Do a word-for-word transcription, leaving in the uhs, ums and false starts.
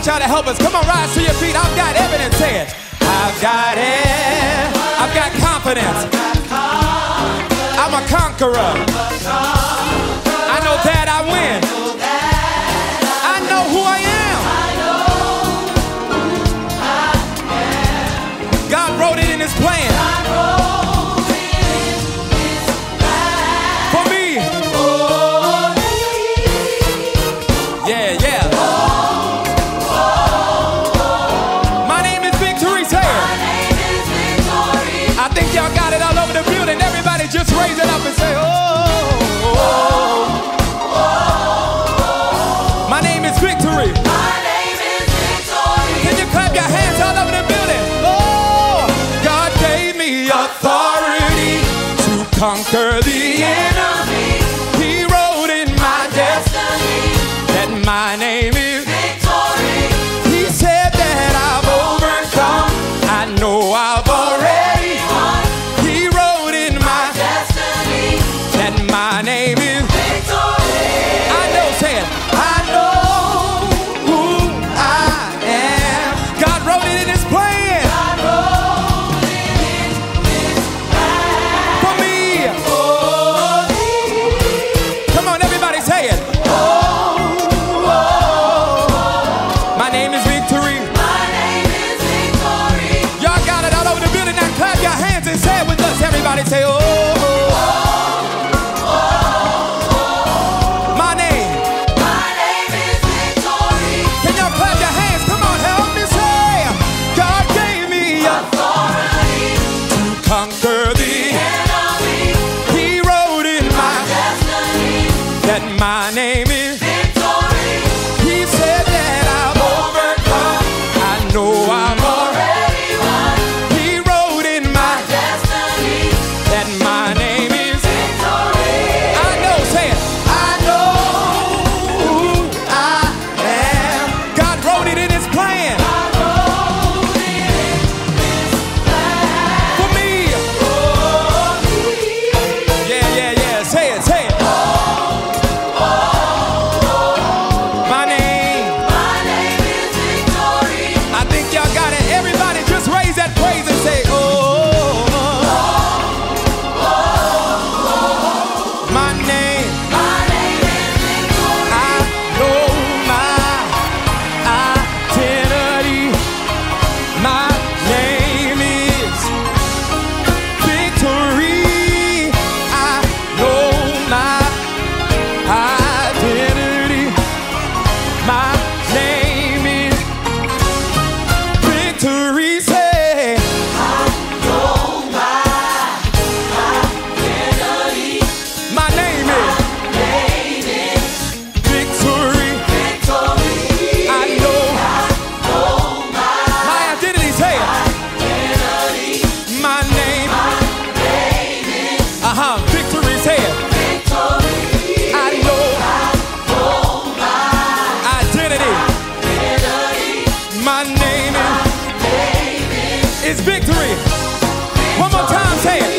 y'all to help us. Come on, rise to your feet. I've got evidence. Say it. I've got it. I've got confidence. I'm a conqueror. I know that I win. I know who I am. God wrote it in his plan. For me. Yeah, yeah. My name is Victory. Say it. I think y'all got it all over the building. Everybody just raise it up and say, oh. My name is Victory. My name is Victory. Can you clap your hands all over the building? Oh, God gave me authority to conquer the enemy. He wrote in my destiny that my name is Victory. He said that I've overcome. I know I've already won. He wrote in my Destiny. that my name is Victory. I know, say it. I know who I am. God wrote it in his plan. God wrote it in his plan. For me. For me. Come on, everybody say it. My name is Victory. My name is Victory. Y'all got it all over the building. Now clap your hands and say it with us. Everybody say, oh. My name. My name is Victory. Can y'all clap your hands? Come on, help me say. God gave me Authority. to conquer the Enemy. He wrote in my Destiny. that my name is Victory. He said that I've overcome. I know I'm already Already won. He wrote in my Destiny. that my name is Victory. I know, say it. I know who I am. God wrote it in his plan. God wrote it in his plan. For me. For me. Yeah, yeah, yeah. Say it, say it. My name. My name is Victory. I think y'all got it. Everybody just raise that praise and say, oh. My name. My name is Victory. I know my identity. My name is Victory. I know my identity. My name is Victory. Say, Know my identity. my name is Name is Victory. Victory. I know Know my my identity. Say it. identity. My name. Name is Uh-huh. Victory. Say it. Victory. I know Know my identity. identity. My name is, Name is is Victory. One more time. Say it.